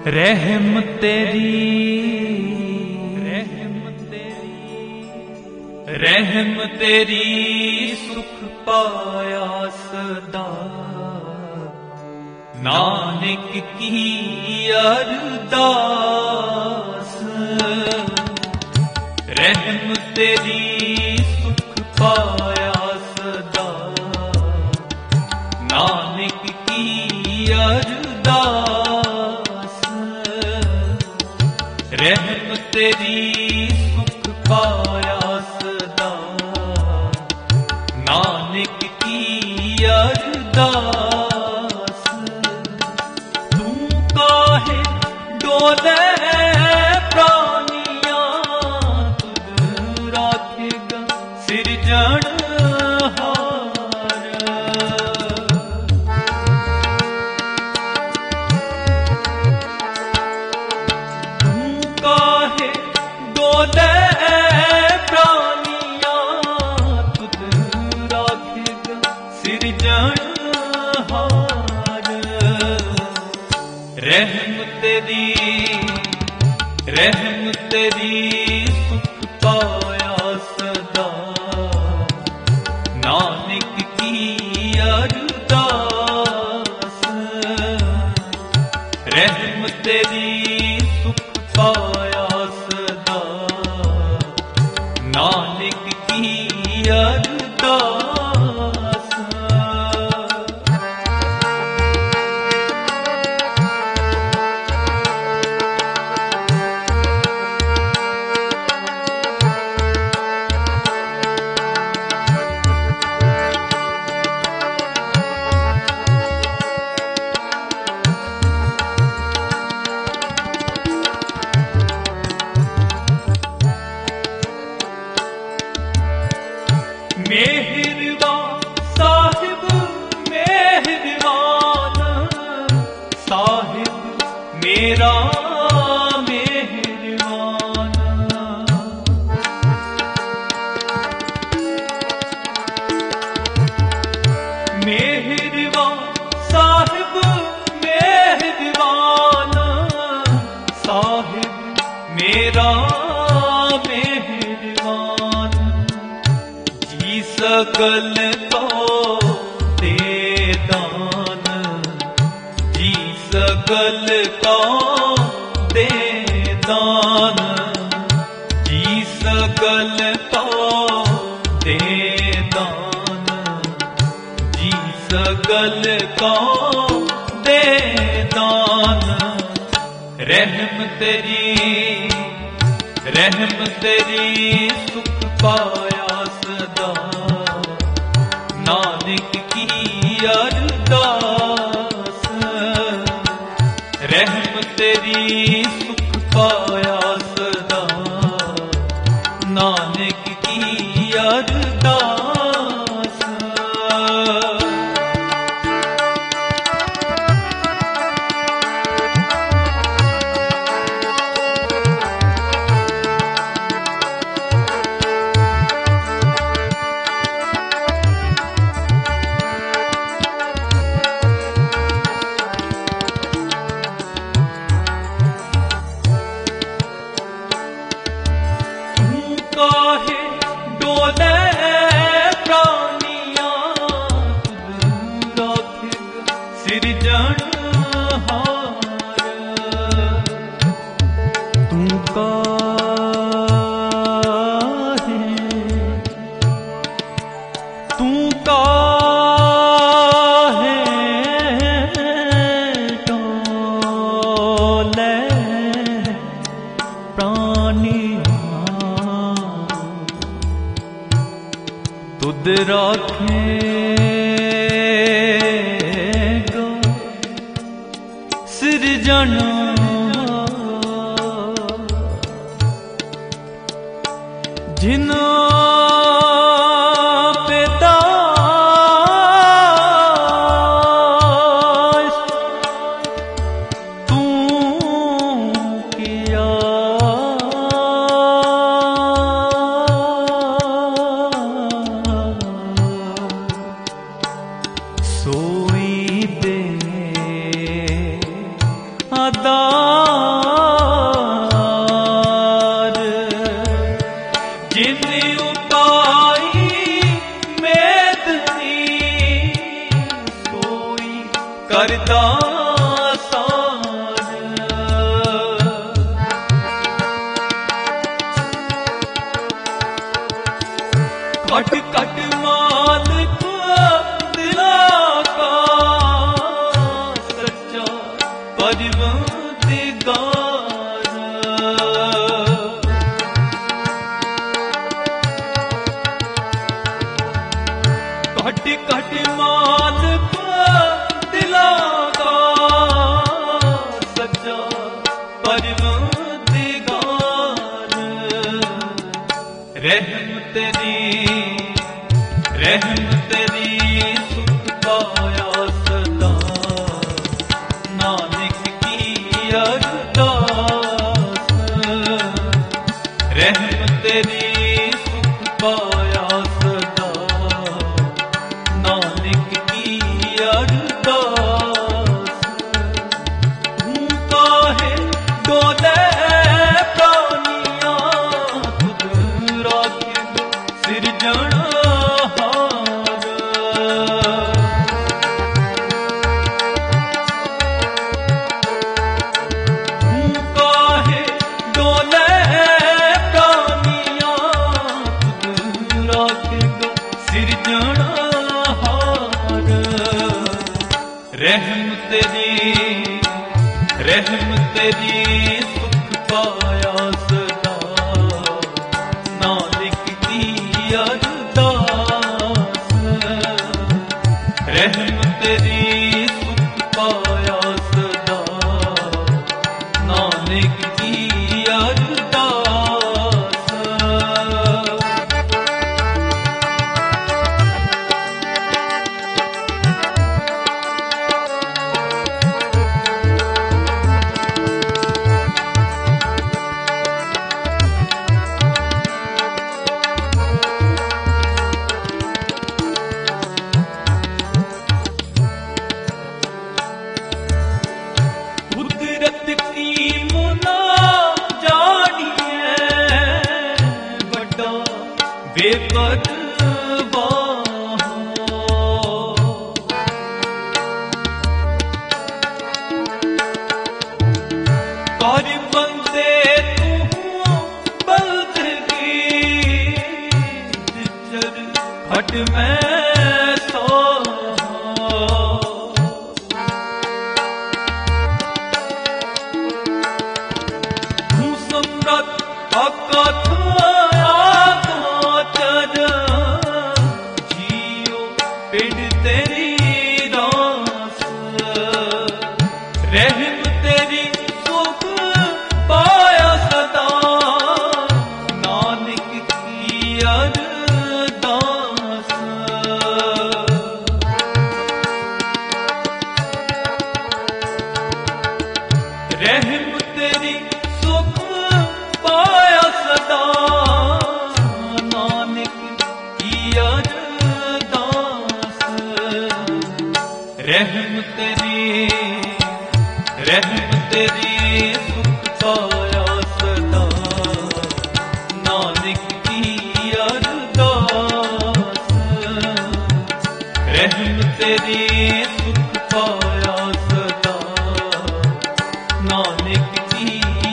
रहम तेरी सुख पाया सदा, नानक की अरदास। रहम तेरी सुख पाया सदा, नानक की अरदास। रहम तेरी सुख पाया सदा, नानक की अरदास। तू काहे डोले प्राणियां, तुझ राखेगा सिरजनहार। तू काहे डोले सिरजनहार। रहम तेरी सुख पाया सदा, नानक की अरदास। रहम तेरी सुख पाया सदा, नानक की अरदास। मेहरबान साहिब मेहरबान, साहिब मेरा मेहरबान। मेहरबान साहिब मेहरबान, साहिब मेरा मेहरबान। जी सकल तो दे दान, जी सकल तो दे दान। जी सकल तो दे दान, जी सकल तो दे दान। रहम तेरी सुख पाया सदा, नानक की अरदास। रहम तेरी सुख पाया सदा, नानक की अरदास। काहे डोले प्राणियां, तुझ राखेगा सिरजनहार। तू काहे डोले प्राणियां, तुद राखेगा सिरजनहार। जिना पे दास तू किया, सोई दे अदा करदा कट कट मालिक दिला का सच्चा परवरदिगार कट कट मालिक दिला का सच्चा परवरदिगार रहम तेरी सुख पाया सदा नानक की अरदास रहम तेरी सुख पाया सदा नानक की अरदास हूँ काहे डोले प्राणियां तुझ राखे सिरजणा रहम तेरी सुख पाया सदा नानक की अरदास रहम तेरी सुख पाया सदा नानक की अरदास घट में सो हूँ सम्राट अकथ जियो पिंड तेरी दास रहम तेरी सुख पाया सदा नानक की अरदास रहम तेरी सुख पाया सदा नानक की अरदास रहम तेरी सुख पाया सदा नानक की अरदास रहम तेरी सुख पाया सदा नानक की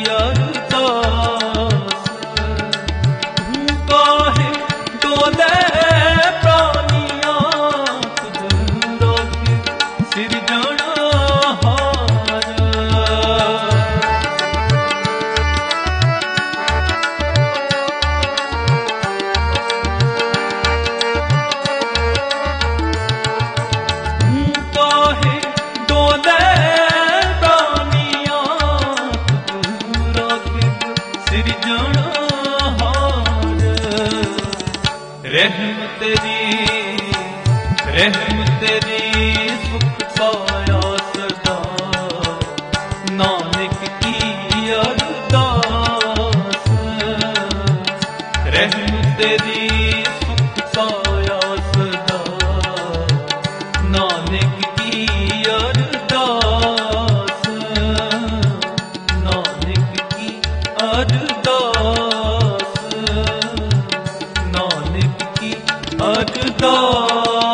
अरदास हूँ काहे डोले प्राणियां तुझ राखे सिरजणा रहम तेरी सुख पाया सदा नानक की अरदास रहम तेरी सुख पाया सदा नानक की अरदास नानक की अरदास नानक की अरदास।